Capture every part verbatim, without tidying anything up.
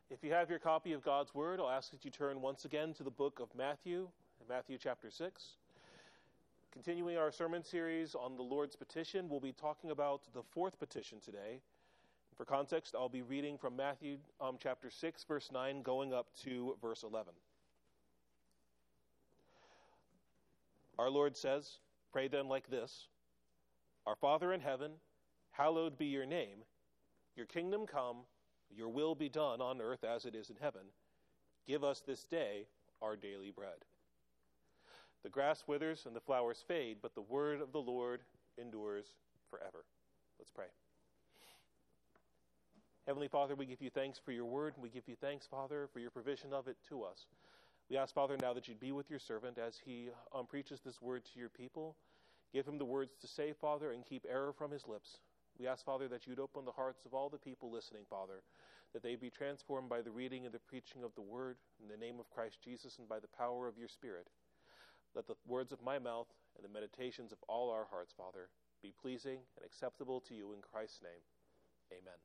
If you have your copy of God's Word, I'll ask that you turn once again to the book of Matthew, Matthew chapter six. Continuing our sermon series on the Lord's petition, we'll be talking about the fourth petition today. For context, I'll be reading from Matthew um, chapter six, verse nine, going up to verse eleven. Our Lord says, "Pray then like this, Our Father in heaven, hallowed be your name. Your kingdom come, your will be done on earth as it is in heaven. Give us this day our daily bread." The grass withers and the flowers fade, but the word of the Lord endures forever. Let's pray. Heavenly Father, we give you thanks for your word, and we give you thanks, Father, for your provision of it to us. We ask, Father, now that you'd be with your servant as he um, preaches this word to your people. Give him the words to say, Father, and keep error from his lips. We ask, Father, that you'd open the hearts of all the people listening, Father, that they be transformed by the reading and the preaching of the word, in the name of Christ Jesus and by the power of your Spirit. Let the words of my mouth and the meditations of all our hearts, Father, be pleasing and acceptable to you in Christ's name. Amen.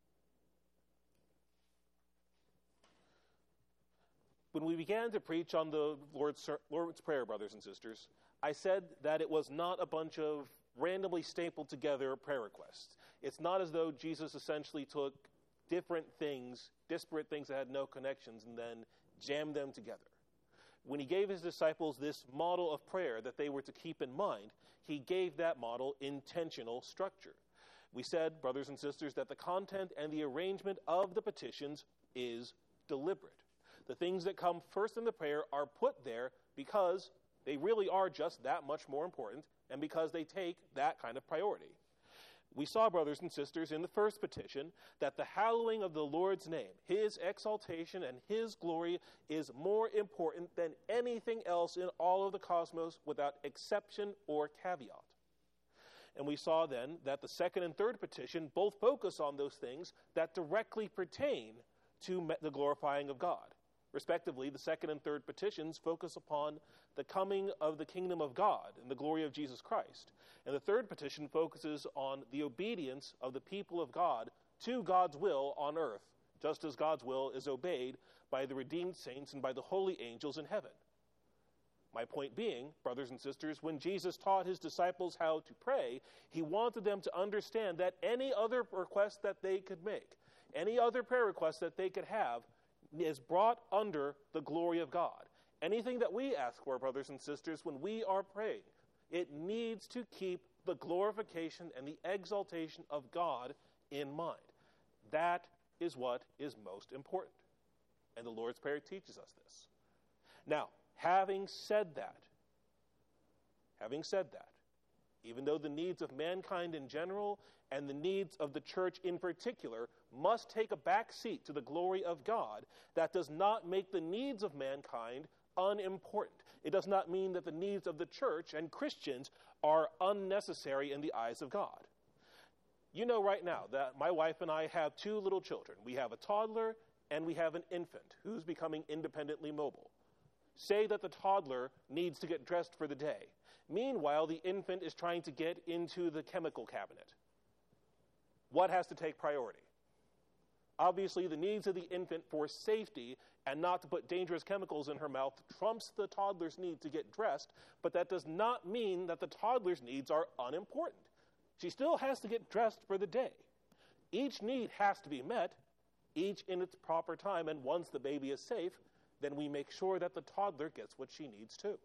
When we began to preach on the Lord's, Lord's Prayer, brothers and sisters, I said that it was not a bunch of randomly stapled together prayer requests. It's not as though Jesus essentially took different things, disparate things that had no connections, and then jammed them together. When he gave his disciples this model of prayer that they were to keep in mind, he gave that model intentional structure. We said, brothers and sisters, that the content and the arrangement of the petitions is deliberate. The things that come first in the prayer are put there because they really are just that much more important and because they take that kind of priority. We saw, brothers and sisters, in the first petition that the hallowing of the Lord's name, his exaltation and his glory is more important than anything else in all of the cosmos without exception or caveat. And we saw then that the second and third petition both focus on those things that directly pertain to the glorifying of God. Respectively, the second and third petitions focus upon the coming of the kingdom of God and the glory of Jesus Christ. And the third petition focuses on the obedience of the people of God to God's will on earth, just as God's will is obeyed by the redeemed saints and by the holy angels in heaven. My point being, brothers and sisters, when Jesus taught his disciples how to pray, he wanted them to understand that any other request that they could make, any other prayer request that they could have, is brought under the glory of God. Anything that we ask for, brothers and sisters, when we are praying, it needs to keep the glorification and the exaltation of God in mind. That is what is most important. And the Lord's Prayer teaches us this. Now, having said that, having said that, even though the needs of mankind in general and the needs of the church in particular must take a back seat to the glory of God, that does not make the needs of mankind unimportant. It does not mean that the needs of the church and Christians are unnecessary in the eyes of God. You know right now that my wife and I have two little children. We have a toddler and we have an infant who's becoming independently mobile. Say that the toddler needs to get dressed for the day. Meanwhile, the infant is trying to get into the chemical cabinet. What has to take priority? Obviously, the needs of the infant for safety and not to put dangerous chemicals in her mouth trumps the toddler's need to get dressed, but that does not mean that the toddler's needs are unimportant. She still has to get dressed for the day. Each need has to be met, each in its proper time, and once the baby is safe, then we make sure that the toddler gets what she needs too.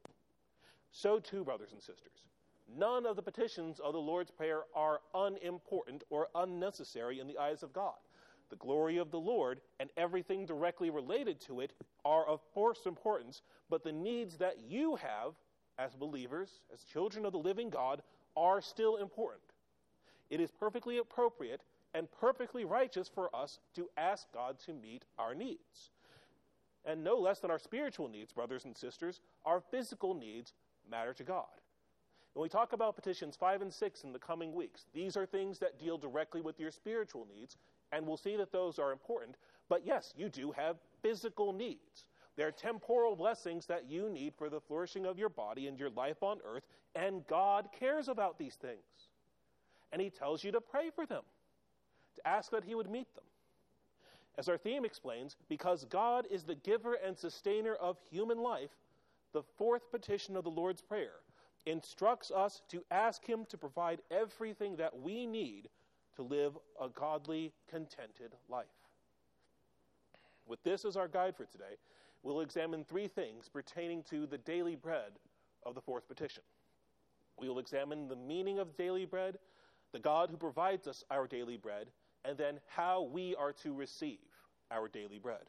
So too, brothers and sisters, none of the petitions of the Lord's Prayer are unimportant or unnecessary in the eyes of God. The glory of the Lord and everything directly related to it are of course importance, but the needs that you have as believers, as children of the living God, are still important. It is perfectly appropriate and perfectly righteous for us to ask God to meet our needs. And no less than our spiritual needs, brothers and sisters, our physical needs matter to God. When we talk about petitions five and six in the coming weeks, these are things that deal directly with your spiritual needs, and we'll see that those are important. But yes, you do have physical needs. There are temporal blessings that you need for the flourishing of your body and your life on earth, and God cares about these things. And he tells you to pray for them, to ask that he would meet them. As our theme explains, because God is the giver and sustainer of human life, the fourth petition of the Lord's Prayer instructs us to ask him to provide everything that we need to live a godly, contented life. With this as our guide for today, we'll examine three things pertaining to the daily bread of the fourth petition. We will examine the meaning of daily bread, the God who provides us our daily bread, and then how we are to receive our daily bread.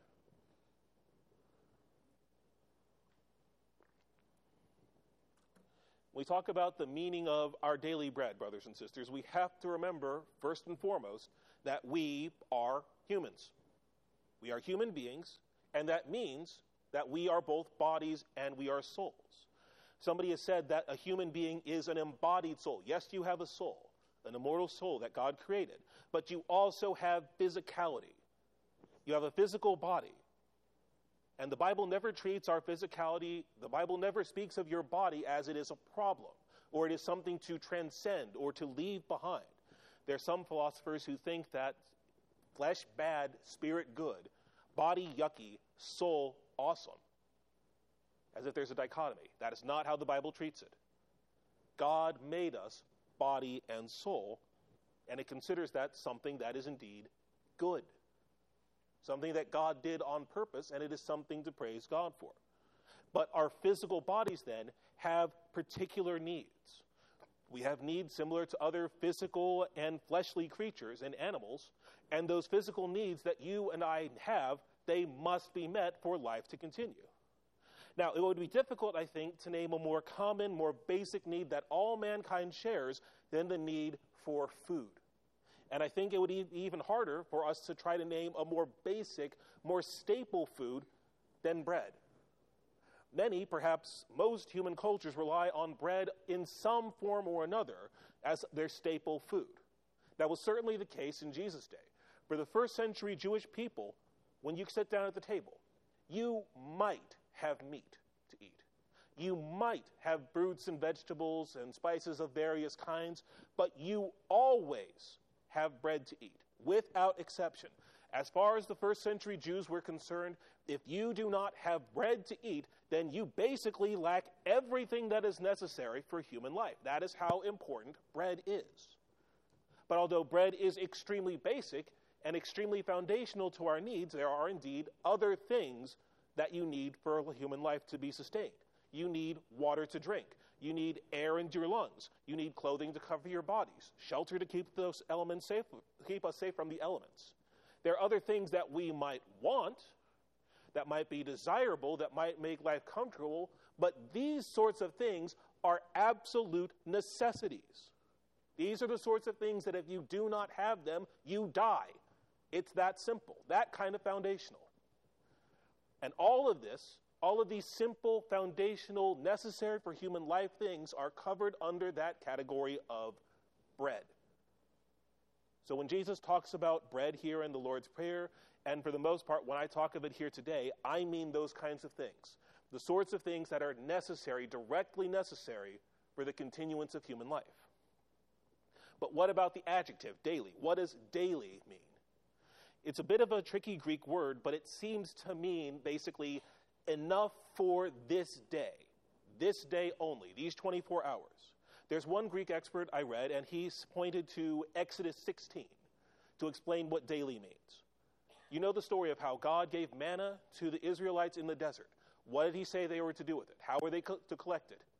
When we talk about the meaning of our daily bread, brothers and sisters, we have to remember, first and foremost, that we are humans. We are human beings, and that means that we are both bodies and we are souls. Somebody has said that a human being is an embodied soul. Yes, you have a soul, an immortal soul that God created, but you also have physicality. You have a physical body. And the Bible never treats our physicality, the Bible never speaks of your body as it is a problem, or it is something to transcend or to leave behind. There are some philosophers who think that flesh bad, spirit good, body yucky, soul awesome, as if there's a dichotomy. That is not how the Bible treats it. God made us body and soul, and it considers that something that is indeed good. Something that God did on purpose, and it is something to praise God for. But our physical bodies then have particular needs. We have needs similar to other physical and fleshly creatures and animals, and those physical needs that you and I have, they must be met for life to continue. Now, it would be difficult, I think, to name a more common, more basic need that all mankind shares than the need for food. And I think it would be even harder for us to try to name a more basic, more staple food than bread. Many, perhaps most human cultures rely on bread in some form or another as their staple food. That was certainly the case in Jesus' day. For the first century Jewish people, when you sit down at the table, you might have meat to eat. You might have fruits and vegetables and spices of various kinds, but you always have bread to eat, without exception. As far as the first century Jews were concerned, if you do not have bread to eat, then you basically lack everything that is necessary for human life. That is how important bread is. But although bread is extremely basic and extremely foundational to our needs, there are indeed other things that you need for human life to be sustained. You need water to drink. You need air into your lungs. You need clothing to cover your bodies, shelter to keep those elements safe, keep us safe from the elements. There are other things that we might want, that might be desirable, that might make life comfortable, but these sorts of things are absolute necessities. These are the sorts of things that if you do not have them, you die. It's that simple, that kind of foundational. And all of this, all of these simple, foundational, necessary for human life things are covered under that category of bread. So when Jesus talks about bread here in the Lord's Prayer, and for the most part, when I talk of it here today, I mean those kinds of things. The sorts of things that are necessary, directly necessary, for the continuance of human life. But what about the adjective, daily? What does daily mean? It's a bit of a tricky Greek word, but it seems to mean basically enough for this day, this day only, these twenty-four hours. There's one Greek expert I read, and he's pointed to Exodus sixteen to explain what daily means. You know the story of how God gave manna to the Israelites in the desert. What did he say they were to do with it? How were they co- to collect it?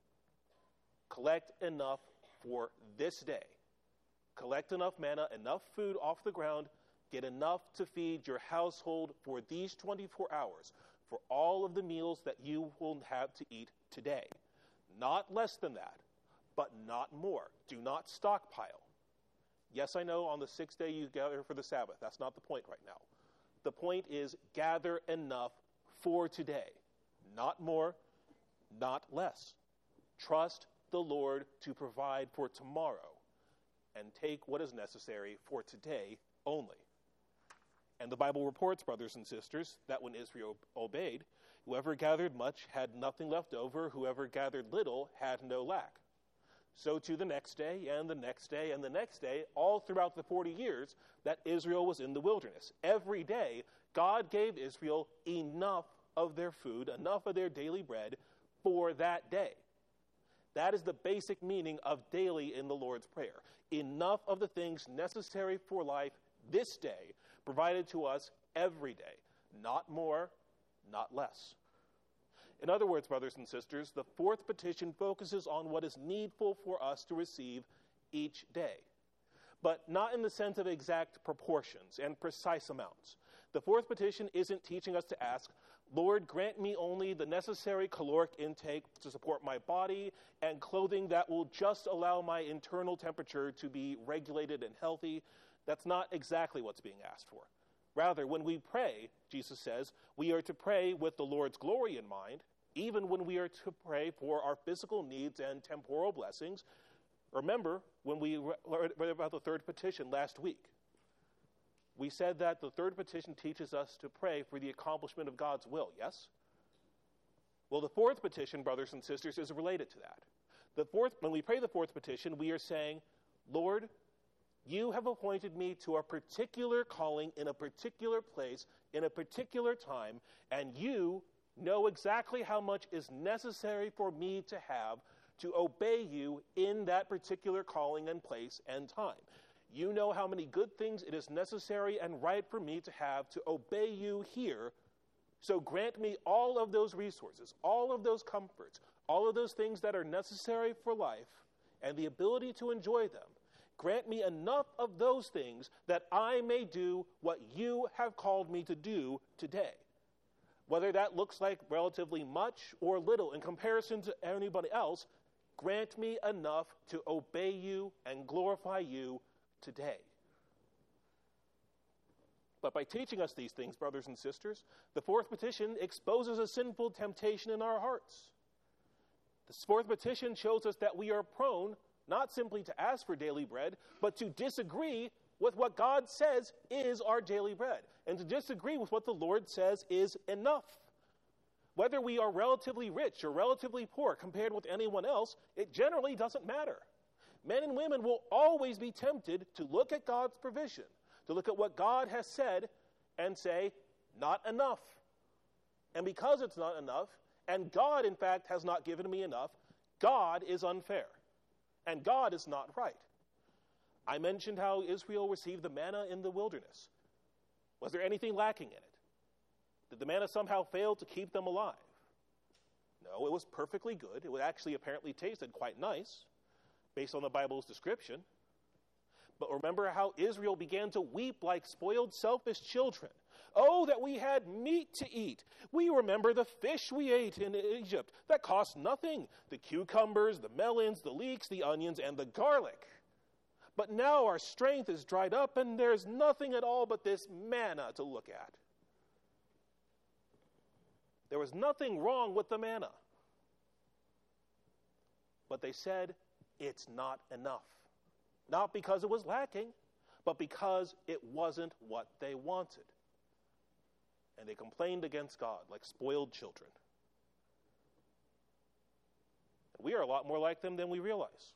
Collect enough for this day. Collect enough manna, enough food off the ground, get enough to feed your household for these twenty-four hours, for all of the meals that you will have to eat today. Not less than that, but not more. Do not stockpile. Yes, I know on the sixth day you gather for the Sabbath. That's not the point right now. The point is gather enough for today. Not more, not less. Trust the Lord to provide for tomorrow and take what is necessary for today only. And the Bible reports, brothers and sisters, that when Israel obeyed, whoever gathered much had nothing left over, whoever gathered little had no lack. So to the next day, and the next day, and the next day, all throughout the forty years that Israel was in the wilderness. Every day, God gave Israel enough of their food, enough of their daily bread for that day. That is the basic meaning of daily in the Lord's Prayer. Enough of the things necessary for life this day, provided to us every day. Not more, not less. In other words, brothers and sisters, the fourth petition focuses on what is needful for us to receive each day, but not in the sense of exact proportions and precise amounts. The fourth petition isn't teaching us to ask, Lord, grant me only the necessary caloric intake to support my body and clothing that will just allow my internal temperature to be regulated and healthy. That's not exactly what's being asked for. Rather, when we pray, Jesus says, we are to pray with the Lord's glory in mind, even when we are to pray for our physical needs and temporal blessings. Remember, when we read about the third petition last week, we said that the third petition teaches us to pray for the accomplishment of God's will, yes? Well, the fourth petition, brothers and sisters, is related to that. The fourth, when we pray the fourth petition, we are saying, Lord, you have appointed me to a particular calling in a particular place, in a particular time, and you know exactly how much is necessary for me to have to obey you in that particular calling and place and time. You know how many good things it is necessary and right for me to have to obey you here. So grant me all of those resources, all of those comforts, all of those things that are necessary for life and the ability to enjoy them. Grant me enough of those things that I may do what you have called me to do today. Whether that looks like relatively much or little in comparison to anybody else, grant me enough to obey you and glorify you today. But by teaching us these things, brothers and sisters, the fourth petition exposes a sinful temptation in our hearts. The fourth petition shows us that we are prone not simply to ask for daily bread, but to disagree with what God says is our daily bread, and to disagree with what the Lord says is enough. Whether we are relatively rich or relatively poor compared with anyone else, it generally doesn't matter. Men and women will always be tempted to look at God's provision, to look at what God has said and say, not enough. And because it's not enough, and God, in fact, has not given me enough, God is unfair. And God is not right. I mentioned how Israel received the manna in the wilderness. Was there anything lacking in it? Did the manna somehow fail to keep them alive? No, it was perfectly good. It actually apparently tasted quite nice, based on the Bible's description. But remember how Israel began to weep like spoiled, selfish children. Oh, that we had meat to eat. We remember the fish we ate in Egypt that cost nothing. The cucumbers, the melons, the leeks, the onions, and the garlic. But now our strength is dried up and there's nothing at all but this manna to look at. There was nothing wrong with the manna. But they said, it's not enough. Not because it was lacking, but because it wasn't what they wanted. And they complained against God like spoiled children. And we are a lot more like them than we realize.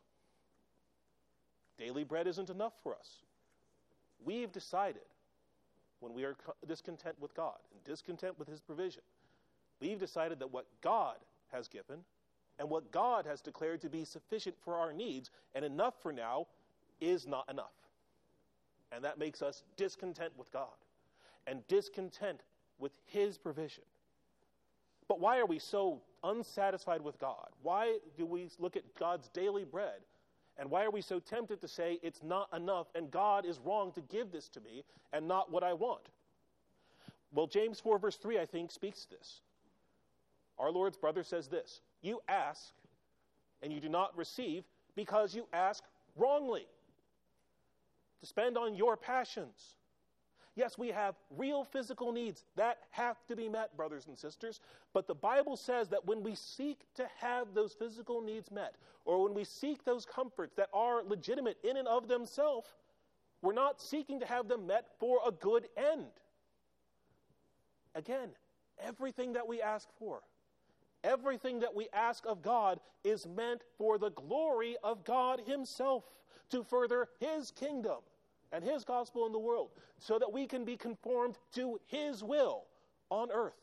Daily bread isn't enough for us. We've decided, when we are discontent with God and discontent with his provision, we've decided that what God has given and what God has declared to be sufficient for our needs and enough for now is not enough. And that makes us discontent with God and discontent with his provision. But why are we so unsatisfied with God? Why do we look at God's daily bread? And why are we so tempted to say it's not enough and God is wrong to give this to me and not what I want? Well, James four verse three, I think, speaks to this. Our Lord's brother says this, you ask and you do not receive because you ask wrongly to spend on your passions. Yes, we have real physical needs that have to be met, brothers and sisters. But the Bible says that when we seek to have those physical needs met, or when we seek those comforts that are legitimate in and of themselves, we're not seeking to have them met for a good end. Again, everything that we ask for, Everything that we ask of God is meant for the glory of God himself, to further his kingdom and his gospel in the world, so that we can be conformed to his will on earth.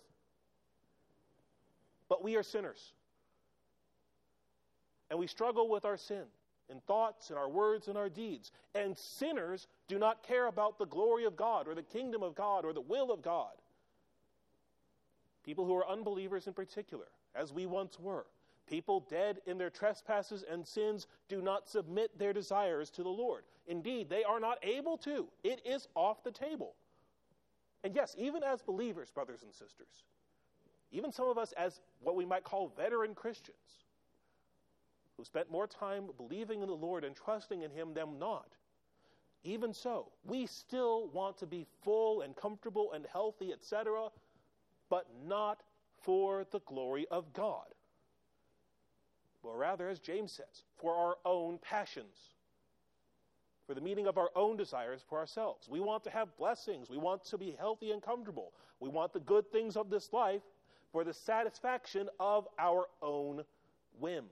But we are sinners, and we struggle with our sin in thoughts, in our words, and our deeds. And sinners do not care about the glory of God or the kingdom of God or the will of God. People who are unbelievers in particular, as we once were, people dead in their trespasses and sins, do not submit their desires to the Lord. Indeed, they are not able to. It is off the table. And yes, even as believers, brothers and sisters, even some of us as what we might call veteran Christians, who spent more time believing in the Lord and trusting in him than not, even so, we still want to be full and comfortable and healthy, et cetera, but not for the glory of God. But rather, as James says, for our own passions, for the meeting of our own desires for ourselves. We want to have blessings. We want to be healthy and comfortable. We want the good things of this life for the satisfaction of our own whims.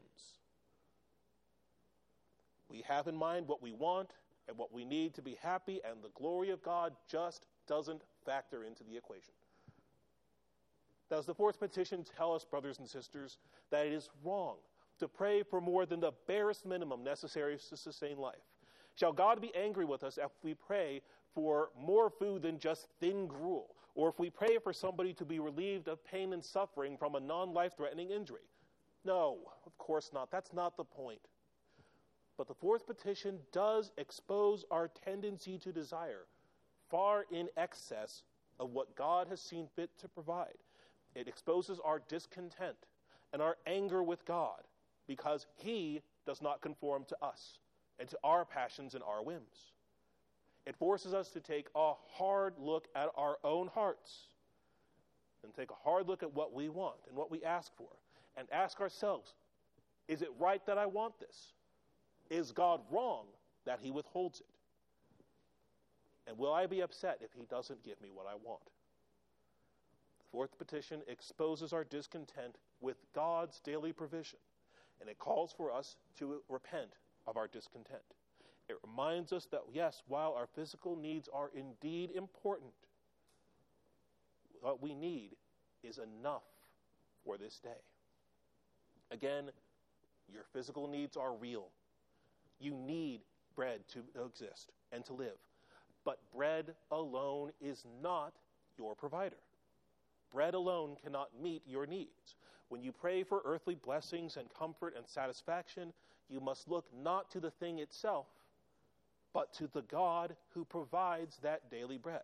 We have in mind what we want and what we need to be happy, and the glory of God just doesn't factor into the equation. Does the fourth petition tell us, brothers and sisters, that it is wrong to pray for more than the barest minimum necessary to sustain life? Shall God be angry with us if we pray for more food than just thin gruel, or if we pray for somebody to be relieved of pain and suffering from a non-life-threatening injury? No, of course not. That's not the point. But the fourth petition does expose our tendency to desire far in excess of what God has seen fit to provide. It exposes our discontent and our anger with God because he does not conform to us and to our passions and our whims. It forces us to take a hard look at our own hearts and take a hard look at what we want and what we ask for and ask ourselves, is it right that I want this? Is God wrong that he withholds it? And will I be upset if he doesn't give me what I want? The fourth petition exposes our discontent with God's daily provision, and it calls for us to repent of our discontent. It reminds us that, yes, while our physical needs are indeed important, what we need is enough for this day. Again, your physical needs are real. You need bread to exist and to live. But bread alone is not your provider. Bread alone cannot meet your needs. When you pray for earthly blessings and comfort and satisfaction, you must look not to the thing itself, but to the God who provides that daily bread.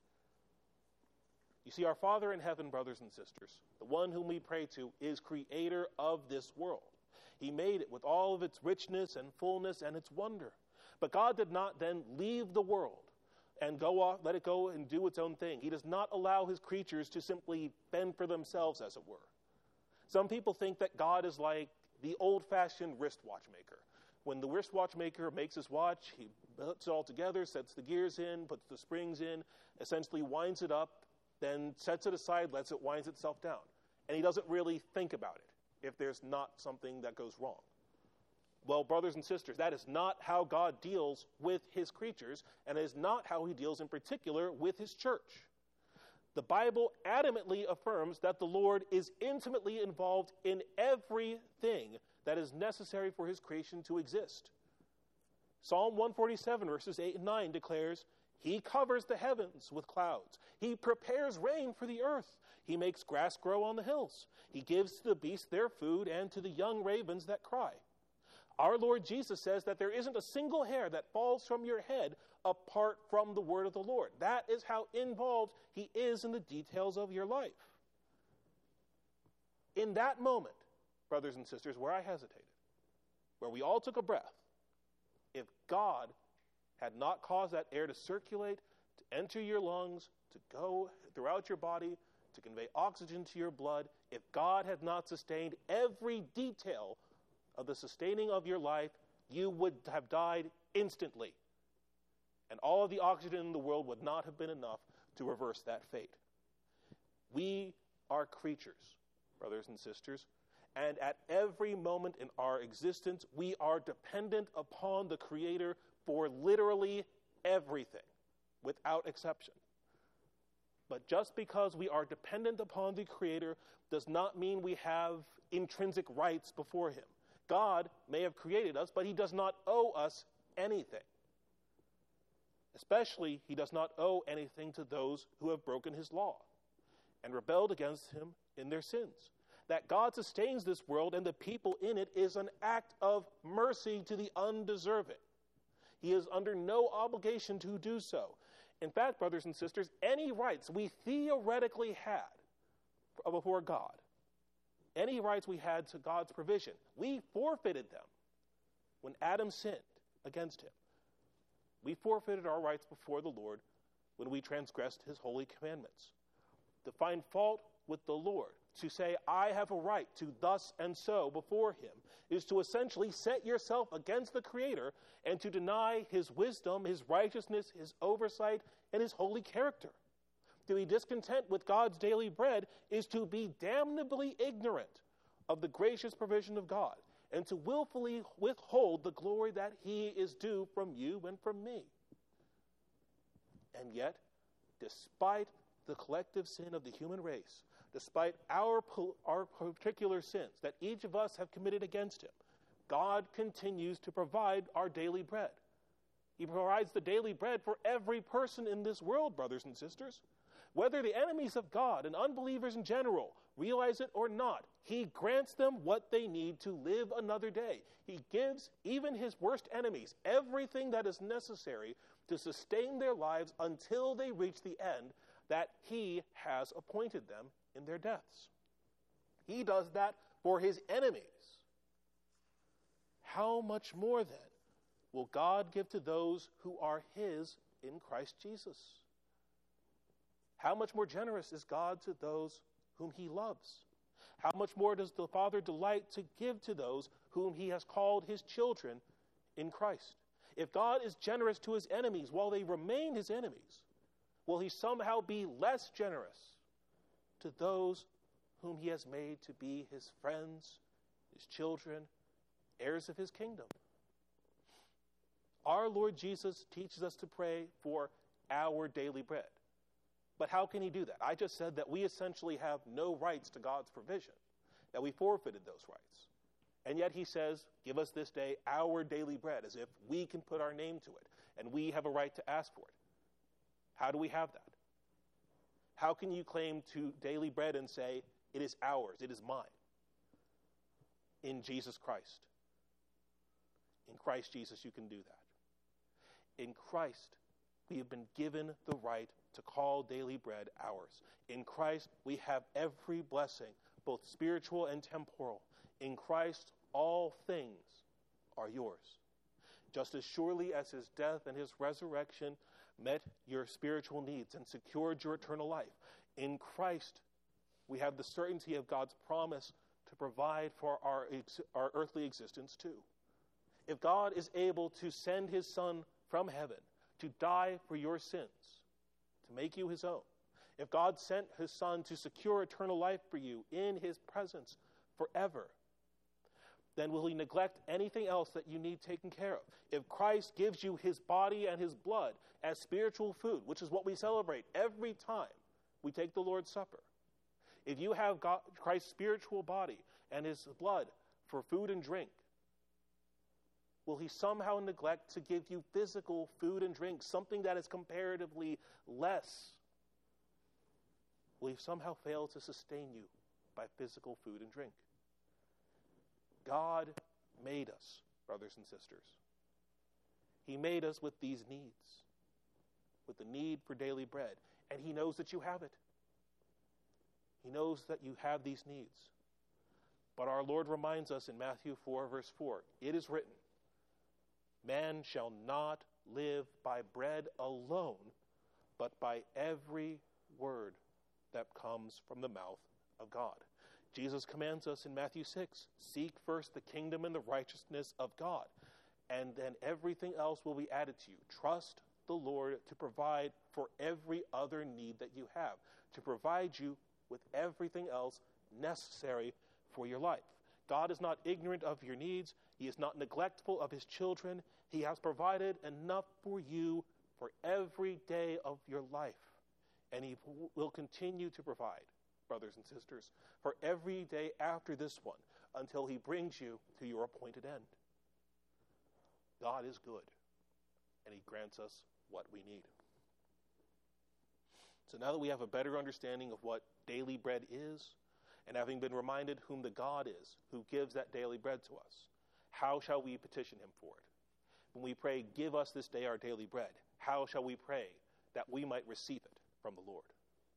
You see, our Father in heaven, brothers and sisters, the one whom we pray to, is creator of this world. He made it with all of its richness and fullness and its wonder. But God did not then leave the world and go off, let it go and do its own thing. He does not allow his creatures to simply fend for themselves, as it were. Some people think that God is like the old-fashioned wristwatch maker. When the wristwatch maker makes his watch, he puts it all together, sets the gears in, puts the springs in, essentially winds it up, then sets it aside, lets it wind itself down. And he doesn't really think about it if there's not something that goes wrong. Well, brothers and sisters, that is not how God deals with his creatures, and it is not how he deals in particular with his church. The Bible adamantly affirms that the Lord is intimately involved in everything that is necessary for his creation to exist. Psalm one forty-seven, verses eight and nine declares, he covers the heavens with clouds. He prepares rain for the earth. He makes grass grow on the hills. He gives to the beasts their food and to the young ravens that cry. Our Lord Jesus says that there isn't a single hair that falls from your head apart from the word of the Lord. That is how involved he is in the details of your life. In that moment, brothers and sisters, where I hesitated, where we all took a breath, if God had not caused that air to circulate, to enter your lungs, to go throughout your body, to convey oxygen to your blood, if God had not sustained every detail of the sustaining of your life, you would have died instantly. And all of the oxygen in the world would not have been enough to reverse that fate. We are creatures brothers and sisters. And at every moment in our existence, we are dependent upon the Creator for literally everything, without exception. But just because we are dependent upon the Creator does not mean we have intrinsic rights before Him. God may have created us, but He does not owe us anything. Especially, He does not owe anything to those who have broken His law and rebelled against Him in their sins. That God sustains this world and the people in it is an act of mercy to the undeserving. He is under no obligation to do so. In fact, brothers and sisters, any rights we theoretically had before God, any rights we had to God's provision, we forfeited them when Adam sinned against Him. We forfeited our rights before the Lord when we transgressed His holy commandments. To find fault with the Lord, to say, I have a right to thus and so before Him, is to essentially set yourself against the Creator and to deny His wisdom, His righteousness, His oversight, and His holy character. To be discontent with God's daily bread is to be damnably ignorant of the gracious provision of God and to willfully withhold the glory that He is due from you and from me. And yet, despite the collective sin of the human race, despite our, our particular sins that each of us have committed against Him, God continues to provide our daily bread. He provides the daily bread for every person in this world, brothers and sisters. Whether the enemies of God and unbelievers in general realize it or not, He grants them what they need to live another day. He gives even His worst enemies everything that is necessary to sustain their lives until they reach the end that He has appointed them in their deaths. He does that for His enemies. How much more then will God give to those who are His in Christ Jesus? How much more generous is God to those whom He loves? How much more does the Father delight to give to those whom He has called His children in Christ? If God is generous to His enemies while they remain His enemies, will He somehow be less generous to those whom He has made to be His friends, His children, heirs of His kingdom? Our Lord Jesus teaches us to pray for our daily bread. But how can He do that? I just said that we essentially have no rights to God's provision, that we forfeited those rights. And yet He says, give us this day our daily bread, as if we can put our name to it, and we have a right to ask for it. How do we have that? How can you claim to daily bread and say, it is ours, it is mine? In Jesus Christ. In Christ Jesus, you can do that. In Christ, we have been given the right to call daily bread ours. In Christ, we have every blessing, both spiritual and temporal. In Christ, all things are yours. Just as surely as His death and His resurrection met your spiritual needs and secured your eternal life, in Christ, we have the certainty of God's promise to provide for our, our earthly existence too. If God is able to send His Son from heaven to die for your sins, to make you His own, if God sent His Son to secure eternal life for you in His presence forever, then will He neglect anything else that you need taken care of? If Christ gives you His body and His blood as spiritual food, which is what we celebrate every time we take the Lord's Supper, if you have God, Christ's spiritual body and His blood for food and drink, will He somehow neglect to give you physical food and drink, something that is comparatively less? Will He somehow fail to sustain you by physical food and drink? God made us, brothers and sisters. He made us with these needs, with the need for daily bread, and He knows that you have it. He knows that you have these needs. But our Lord reminds us in Matthew four, verse four, it is written, man shall not live by bread alone, but by every word that comes from the mouth of God. Jesus commands us in Matthew six, seek first the kingdom and the righteousness of God, and then everything else will be added to you. Trust the Lord to provide for every other need that you have, to provide you with everything else necessary for your life. God is not ignorant of your needs. He is not neglectful of his children. He has provided enough for you for every day of your life. And he will continue to provide, brothers and sisters, for every day after this one, until he brings you to your appointed end. God is good, and he grants us what we need. So now that we have a better understanding of what daily bread is, and having been reminded whom the God is who gives that daily bread to us, how shall we petition him for it? When we pray, give us this day our daily bread, how shall we pray that we might receive it from the Lord?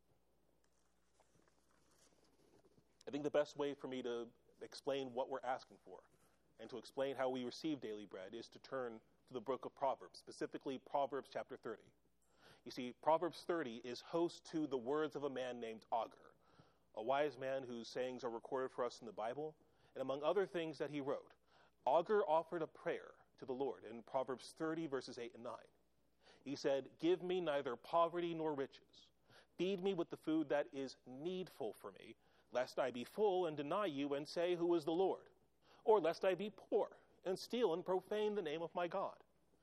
I think the best way for me to explain what we're asking for and to explain how we receive daily bread is to turn to the book of Proverbs, specifically Proverbs chapter thirty. You see, Proverbs thirty is host to the words of a man named Agur, a wise man whose sayings are recorded for us in the Bible, and among other things that he wrote, Agur offered a prayer to the Lord in Proverbs thirty, verses eight and nine. He said, give me neither poverty nor riches. Feed me with the food that is needful for me, lest I be full and deny you and say, who is the Lord? Or lest I be poor and steal and profane the name of my God.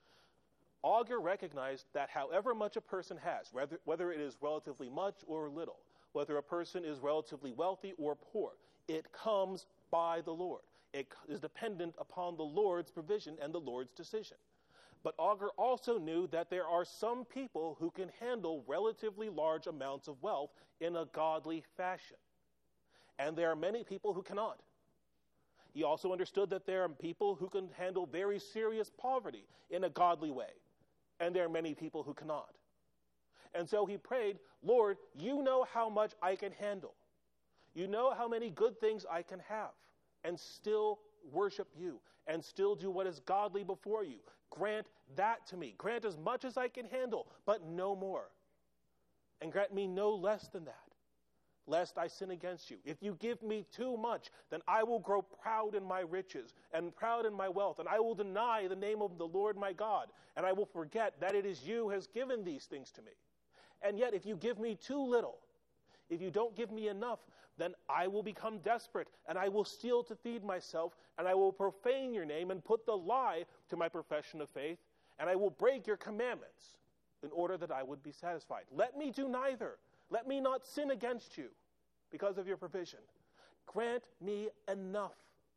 Agur recognized that however much a person has, whether, whether it is relatively much or little, whether a person is relatively wealthy or poor, it comes by the Lord. It is dependent upon the Lord's provision and the Lord's decision. But Agur also knew that there are some people who can handle relatively large amounts of wealth in a godly fashion. And there are many people who cannot. He also understood that there are people who can handle very serious poverty in a godly way. And there are many people who cannot. And so he prayed, Lord, you know how much I can handle. You know how many good things I can have and still worship you and still do what is godly before you. Grant that to me. Grant as much as I can handle, but no more. And grant me no less than that, lest I sin against you. If you give me too much, then I will grow proud in my riches and proud in my wealth, and I will deny the name of the Lord my God, and I will forget that it is you who has given these things to me. And yet, if you give me too little, if you don't give me enough, then I will become desperate, and I will steal to feed myself, and I will profane your name and put the lie to my profession of faith, and I will break your commandments in order that I would be satisfied. Let me do neither. Let me not sin against you because of your provision. Grant me enough.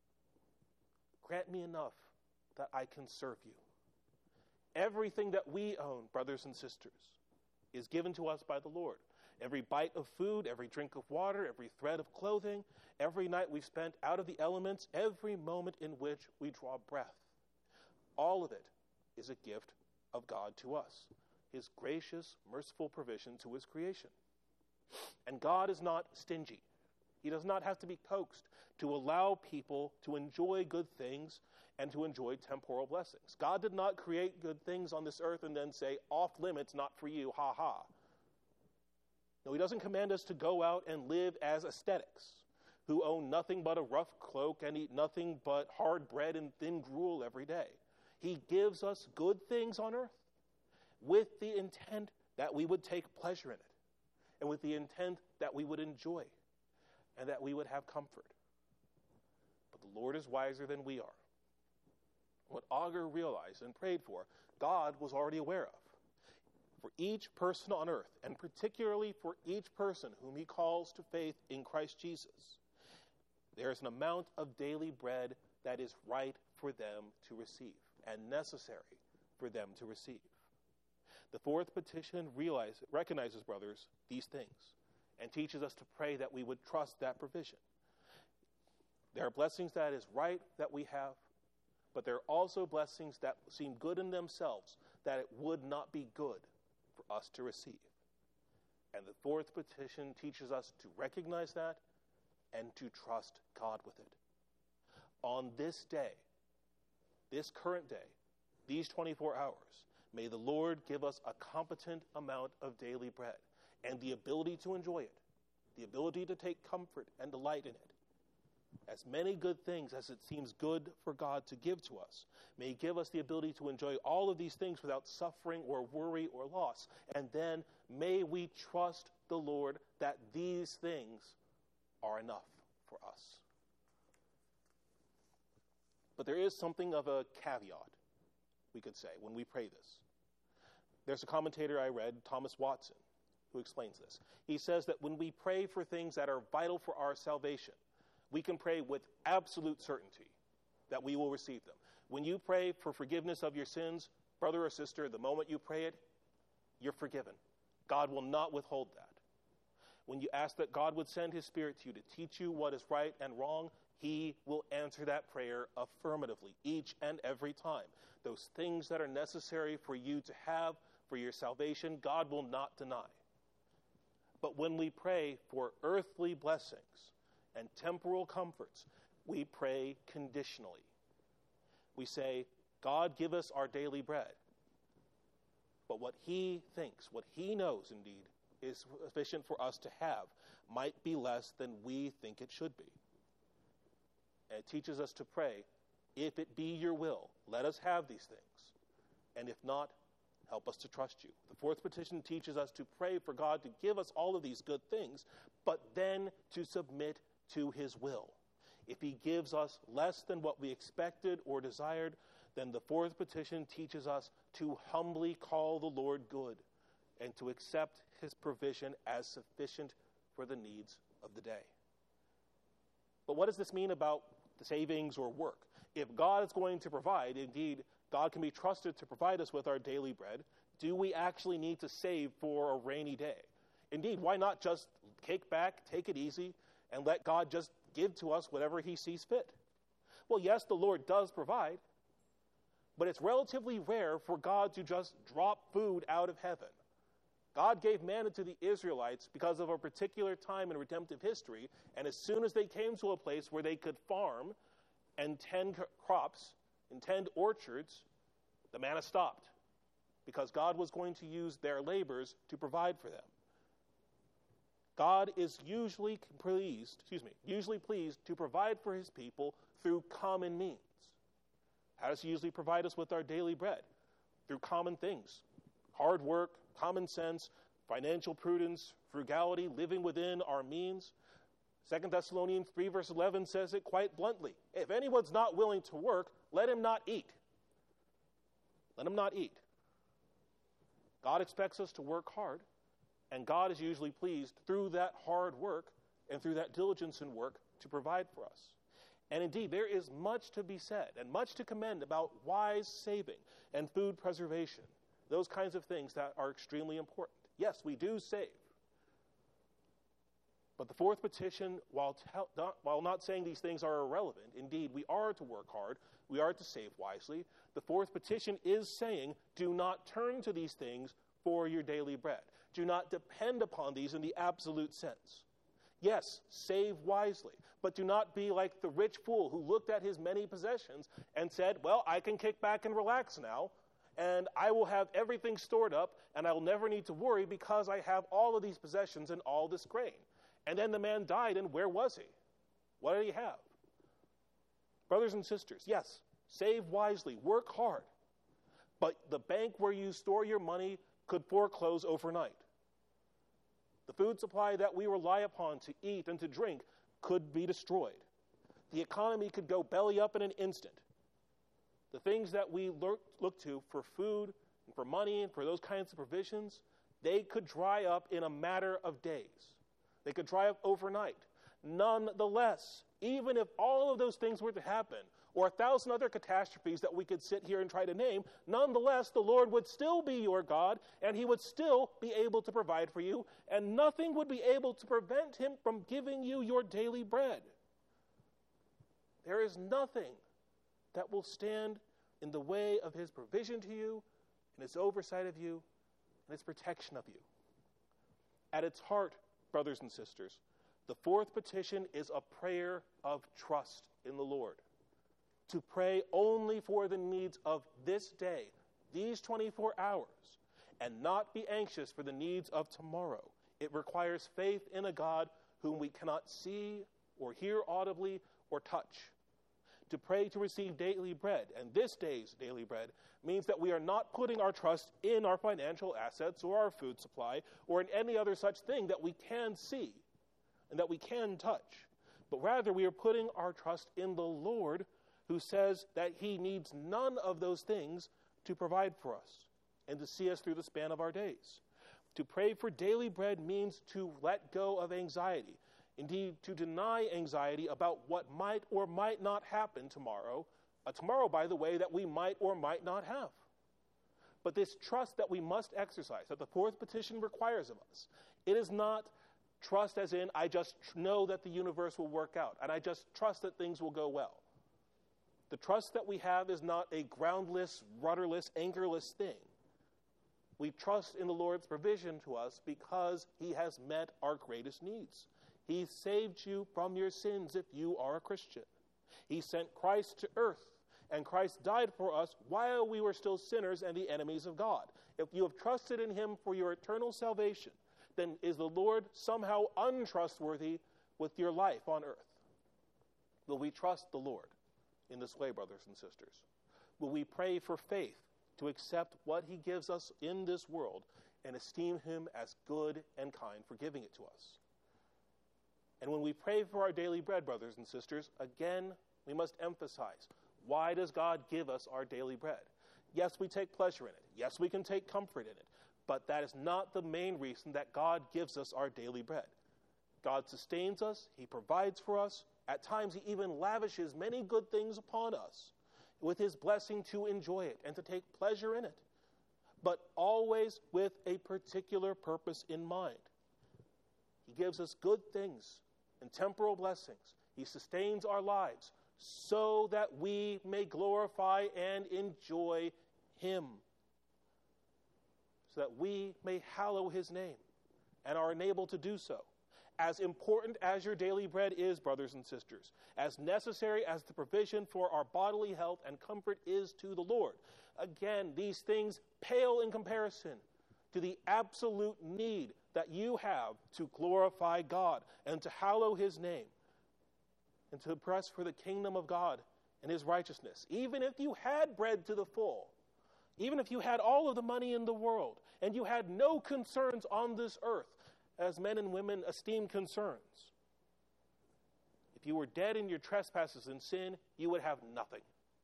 Grant me enough that I can serve you. Everything that we own, brothers and sisters, is given to us by the Lord. Every bite of food, every drink of water, every thread of clothing, every night we've spent out of the elements, every moment in which we draw breath. All of it is a gift of God to us, his gracious, merciful provision to his creation. And God is not stingy. He does not have to be coaxed to allow people to enjoy good things and to enjoy temporal blessings. God did not create good things on this earth and then say, off limits, not for you, ha ha. No, he doesn't command us to go out and live as ascetics, who own nothing but a rough cloak and eat nothing but hard bread and thin gruel every day. He gives us good things on earth with the intent that we would take pleasure in it, and with the intent that we would enjoy and that we would have comfort. But the Lord is wiser than we are. What Agur realized and prayed for, God was already aware of. For each person on earth, and particularly for each person whom he calls to faith in Christ Jesus, there is an amount of daily bread that is right for them to receive and necessary for them to receive. The fourth petition realize, recognizes, brothers, these things and teaches us to pray that we would trust that provision. There are blessings that is right that we have, but there are also blessings that seem good in themselves that it would not be good for us to receive. And the fourth petition teaches us to recognize that and to trust God with it. On this day, this current day, these twenty-four hours, may the Lord give us a competent amount of daily bread and the ability to enjoy it, the ability to take comfort and delight in it. As many good things as it seems good for God to give to us, may he give us the ability to enjoy all of these things without suffering or worry or loss. And then may we trust the Lord that these things are enough for us. But there is something of a caveat, we could say, when we pray this. There's a commentator I read, Thomas Watson, who explains this. He says that when we pray for things that are vital for our salvation, we can pray with absolute certainty that we will receive them. When you pray for forgiveness of your sins, brother or sister, the moment you pray it, you're forgiven. God will not withhold that. When you ask that God would send his Spirit to you to teach you what is right and wrong, he will answer that prayer affirmatively each and every time. Those things that are necessary for you to have for your salvation, God will not deny. But when we pray for earthly blessings and temporal comforts, we pray conditionally. We say, God, give us our daily bread. But what he thinks, what he knows indeed, is sufficient for us to have, might be less than we think it should be. And it teaches us to pray, if it be your will, let us have these things. And if not, help us to trust you. The fourth petition teaches us to pray for God to give us all of these good things, but then to submit to his will. If he gives us less than what we expected or desired, then the fourth petition teaches us to humbly call the Lord good and to accept his provision as sufficient for the needs of the day. But what does this mean about the savings or work? If God is going to provide, indeed, God can be trusted to provide us with our daily bread, do we actually need to save for a rainy day? Indeed, why not just kick back, take it easy, and let God just give to us whatever he sees fit? Well, yes, the Lord does provide, but it's relatively rare for God to just drop food out of heaven. God gave manna to the Israelites because of a particular time in redemptive history, and as soon as they came to a place where they could farm and tend crops and tend orchards, the manna stopped because God was going to use their labors to provide for them. God is usually pleased, excuse me, usually pleased to provide for his people through common means. How does he usually provide us with our daily bread? Through common things. Hard work, common sense, financial prudence, frugality, living within our means. Second Thessalonians three verse eleven says it quite bluntly. If anyone's not willing to work, let him not eat. Let him not eat. God expects us to work hard, and God is usually pleased through that hard work and through that diligence in work to provide for us. And indeed, there is much to be said and much to commend about wise saving and food preservation, those kinds of things that are extremely important. Yes, we do save. But the fourth petition, while, tell, not, while not saying these things are irrelevant, indeed, we are to work hard, we are to save wisely. The fourth petition is saying, do not turn to these things for your daily bread. Do not depend upon these in the absolute sense. Yes, save wisely, but do not be like the rich fool who looked at his many possessions and said, well, I can kick back and relax now, and I will have everything stored up, and I will never need to worry because I have all of these possessions and all this grain. And then the man died, and where was he? What did he have? Brothers and sisters, yes, save wisely, work hard, but the bank where you store your money could foreclose overnight. The food supply that we rely upon to eat and to drink could be destroyed. The economy could go belly up in an instant. The things that we look to for food and for money and for those kinds of provisions, they could dry up in a matter of days. They could dry up overnight. Nonetheless, even if all of those things were to happen, or a thousand other catastrophes that we could sit here and try to name, nonetheless, the Lord would still be your God, and he would still be able to provide for you, and nothing would be able to prevent him from giving you your daily bread. There is nothing that will stand in the way of his provision to you, and his oversight of you, and his protection of you. At its heart, brothers and sisters, the fourth petition is a prayer of trust in the Lord. To pray only for the needs of this day, these twenty-four hours, and not be anxious for the needs of tomorrow. It requires faith in a God whom we cannot see or hear audibly or touch. To pray to receive daily bread, and this day's daily bread, means that we are not putting our trust in our financial assets or our food supply or in any other such thing that we can see and that we can touch, but rather we are putting our trust in the Lord, who says that he needs none of those things to provide for us and to see us through the span of our days. To pray for daily bread means to let go of anxiety. Indeed, to deny anxiety about what might or might not happen tomorrow, a tomorrow, by the way, that we might or might not have. But this trust that we must exercise, that the fourth petition requires of us, it is not trust as in, I just know that the universe will work out, and I just trust that things will go well. The trust that we have is not a groundless, rudderless, anchorless thing. We trust in the Lord's provision to us because he has met our greatest needs. He saved you from your sins if you are a Christian. He sent Christ to earth, and Christ died for us while we were still sinners and the enemies of God. If you have trusted in him for your eternal salvation, then is the Lord somehow untrustworthy with your life on earth? Will we trust the Lord in this way, brothers and sisters? Will we pray for faith to accept what he gives us in this world and esteem him as good and kind for giving it to us? And when we pray for our daily bread, brothers and sisters, again, we must emphasize, why does God give us our daily bread? Yes, we take pleasure in it. Yes, we can take comfort in it. But that is not the main reason that God gives us our daily bread. God sustains us. He provides for us. At times, he even lavishes many good things upon us with his blessing to enjoy it and to take pleasure in it, but always with a particular purpose in mind. He gives us good things and temporal blessings. He sustains our lives so that we may glorify and enjoy him, so that we may hallow his name and are enabled to do so. As important as your daily bread is, brothers and sisters, as necessary as the provision for our bodily health and comfort is to the Lord, again, these things pale in comparison to the absolute need that you have to glorify God and to hallow his name and to press for the kingdom of God and his righteousness. Even if you had bread to the full, even if you had all of the money in the world and you had no concerns on this earth, as men and women esteem concerns, if you were dead in your trespasses and sin, you would have nothing.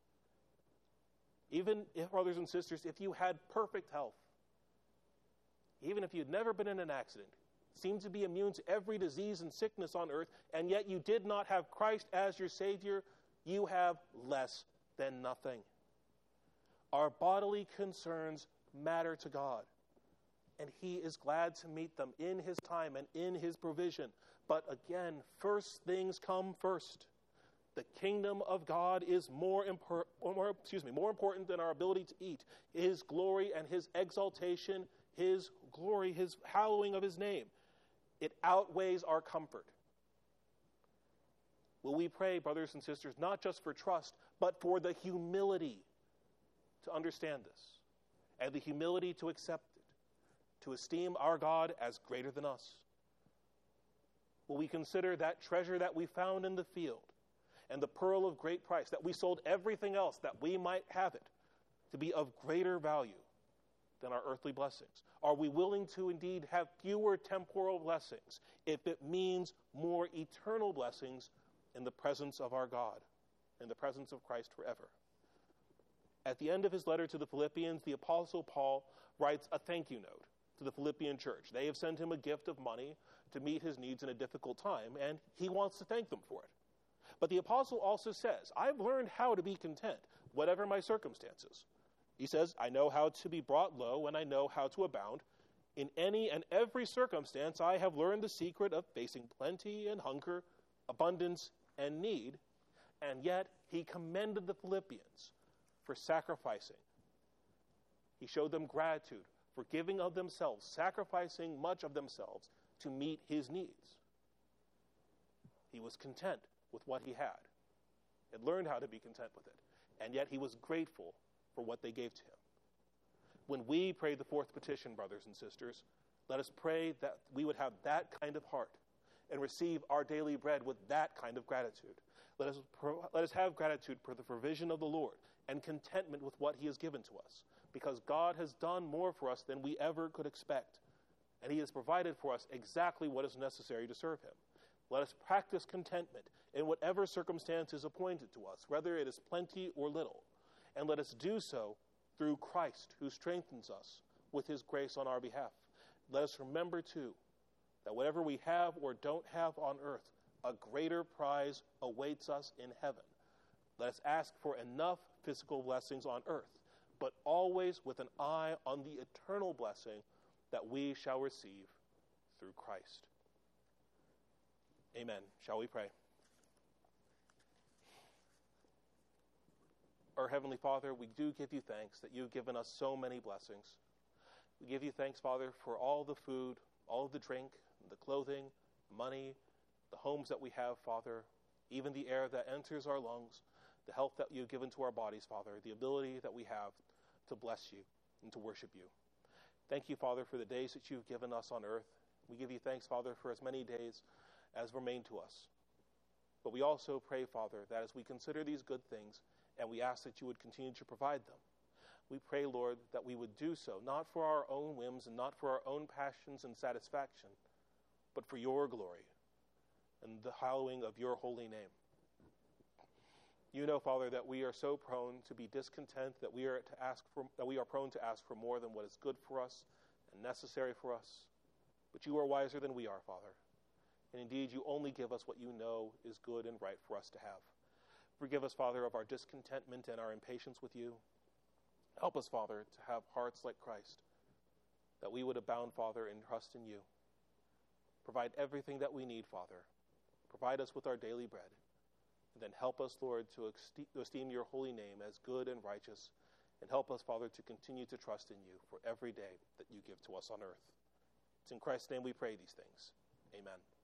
Even if, brothers and sisters, if you had perfect health, even if you'd never been in an accident, seemed to be immune to every disease and sickness on earth, and yet you did not have Christ as your Savior, you have less than nothing. Our bodily concerns matter to God, and he is glad to meet them in his time and in his provision. But again, first things come first. The kingdom of God is more, impor- more, excuse me, more important than our ability to eat. His glory and his exaltation, his glory, his hallowing of his name, it outweighs our comfort. Will we pray, brothers and sisters, not just for trust, but for the humility to understand this, and the humility to accept it, to esteem our God as greater than us? Will we consider that treasure that we found in the field and the pearl of great price, that we sold everything else that we might have it, to be of greater value than our earthly blessings? Are we willing to indeed have fewer temporal blessings if it means more eternal blessings in the presence of our God, in the presence of Christ forever? At the end of his letter to the Philippians, the Apostle Paul writes a thank you note to the Philippian church. They have sent him a gift of money to meet his needs in a difficult time, and he wants to thank them for it. But the Apostle also says, I've learned how to be content, whatever my circumstances. He says, I know how to be brought low, and I know how to abound. In any and every circumstance, I have learned the secret of facing plenty and hunger, abundance and need. And yet, he commended the Philippians for sacrificing. He showed them gratitude for giving of themselves, sacrificing much of themselves to meet his needs. He was content with what he had and learned how to be content with it. And yet he was grateful for what they gave to him. When we pray the fourth petition, brothers and sisters, let us pray that we would have that kind of heart and receive our daily bread with that kind of gratitude. Let us, let us have gratitude for the provision of the Lord and contentment with what he has given to us, because God has done more for us than we ever could expect, and he has provided for us exactly what is necessary to serve him. Let us practice contentment in whatever circumstance is appointed to us, whether it is plenty or little. And let us do so through Christ, who strengthens us with his grace on our behalf. Let us remember, too, that whatever we have or don't have on earth, a greater prize awaits us in heaven. Let us ask for enough physical blessings on earth, but always with an eye on the eternal blessing that we shall receive through Christ. Amen. Shall we pray? Our Heavenly Father, we do give you thanks that you've given us so many blessings. We give you thanks, Father, for all the food, all the drink, the clothing, money, the homes that we have, Father, even the air that enters our lungs, the health that you've given to our bodies, Father, the ability that we have to bless you and to worship you. Thank you, Father, for the days that you've given us on earth. We give you thanks, Father, for as many days as remain to us. But we also pray, Father, that as we consider these good things and we ask that you would continue to provide them, we pray, Lord, that we would do so, not for our own whims and not for our own passions and satisfaction, but for your glory and the hallowing of your holy name. You know, Father, that we are so prone to be discontent, that we are to ask for, that we are prone to ask for more than what is good for us and necessary for us. But you are wiser than we are, Father. And indeed, you only give us what you know is good and right for us to have. Forgive us, Father, of our discontentment and our impatience with you. Help us, Father, to have hearts like Christ, that we would abound, Father, in trust in you. Provide everything that we need, Father. Provide us with our daily bread. And then help us, Lord, to esteem your holy name as good and righteous. And help us, Father, to continue to trust in you for every day that you give to us on earth. It's in Christ's name we pray these things. Amen.